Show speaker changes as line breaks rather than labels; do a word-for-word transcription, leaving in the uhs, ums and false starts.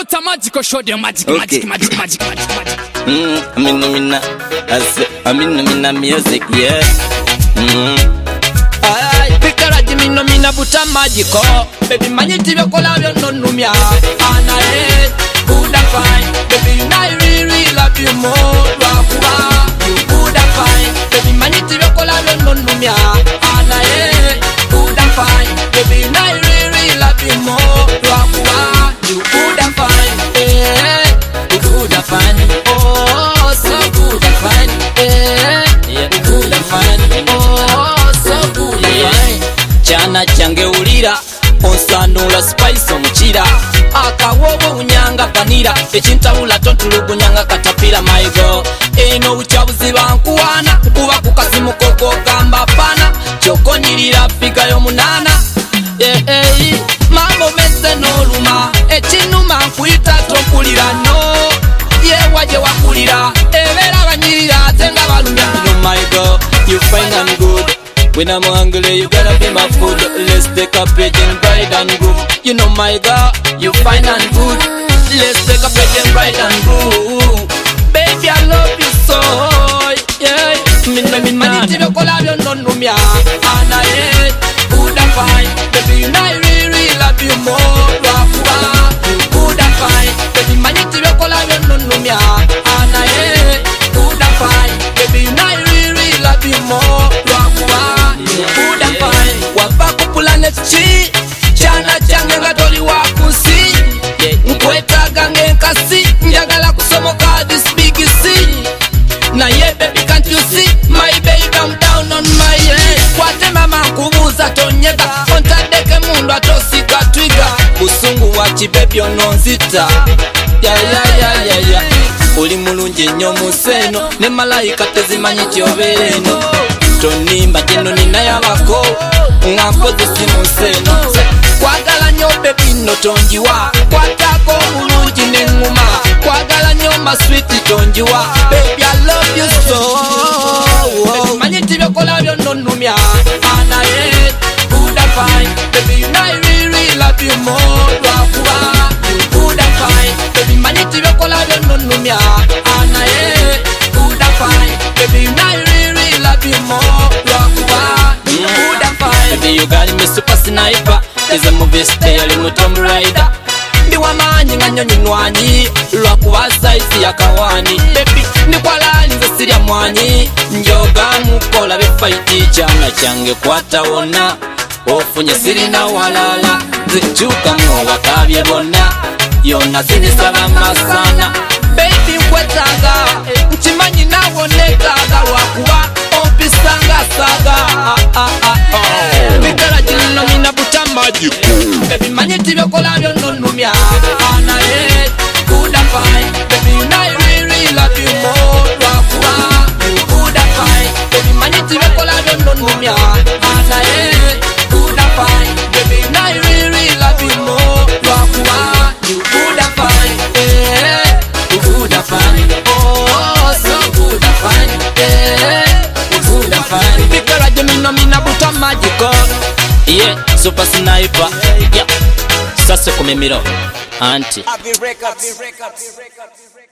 Buta magical show them magic, magic, magic, magic, magic, magic.
Mm, I mean, I mean, I say, I mean, I mean, music, yeah. Mm.
Ay, pikara jimi no mina buta magical. Baby, manyiti be kola yo no numia. Ana head, good and fine. Baby, you know I really, really love you more. Wakua, you good and fine. Baby, manyiti be kola yo no numia. Ana head, good and fine. Baby, you know I really, really love you more. Wakua, you good and fine. Eh, you good and fine. Oh, so good and fine. Eh,
Yeah,
good and fine. Oh, so good and fine.
Chana change ulira onsanula spice omukira akawobo unyanga panira ekintawula tontulugunyanga katapira my girl eno uchabuziba nkuwana nkuba kukasimu koko kamba pana chokonyirira pika yo munana eh eh mambo mese noluma ekinuma nkuita tokulira no ye waje wakulira ebera banyirira tenga balumya no my girl you fine and good. When I'm hungry, you gotta be my food. Let's take a page and ride and go. You know my girl, you fine and good. Let's take a page and ride and go. Baby, I love you so. Yeah, me no me man. If you call out, you don't know me. And I hate good and fine. Baby, you know I really, really love you more. You good and fine. Baby, man, if you call out, you don't know me. And I hate good and fine. Baby, you know I really, really love you more. Good and fine. Wapa kupula nefchi Chana change nga doli wakusi Nkweta gange nkasi Njagala kusomoka this big C. Na ye baby can't you see My baby I'm down on my head. Kwate mama kubuza tonyega Ontadeke mundu atosika twiga Busungu wachi baby ononzita Ya ya ya ya ya Uli mulunje nyo museno Ne malaika tezimanyi chiovereno Tonimba jeno nina yabako Ngampozi simu seno Kwagala nyo baby no tonjiwa Kwatako mulunji nenguma Kwagala nyo masweeti tonjiwa Baby I love you so Baby manyiti byokola byo nonumya And I hate good and fine. Baby you know I really, really love you more. Wakuwa you good and fine. Baby manyiti byokola byo nonumya And I hate good and fine. Baby you know I really, really love you more. Wakuwa you good and fine. Baby you got me super sniper. Is a movie style in Tomb Raider. Ndiwa manyi nga nyonyi nwanyi lwakuba size ya kawani. Baby ndikwala nze sirya mwanyi njoga mukola be fight changa change kwata wona ofunye sirina walala zichuka mwoba kabye bonna yona sinisaba masana.
Baby nkwetaga nchimanyi nawonekaga lwakuba ompisanga saga ah ah ah oh. Bigala jino mina buta magic. Baby manyiti byokola byo nonumya And I hate good and fine. Baby you know I really, really love you more. Wakuba you good and fine. Baby manyiti byokola byo nonumya And I hate good and fine. Baby you know I really, really love you more. Wakuba you good and fine. Eh, you good and fine. Oh, so good and fine. Eh, you good and fine. Bigala jino mina buta magical.
Yeah, super sniper. Yeah, sasa kumemiro Auntie.
Avi Records.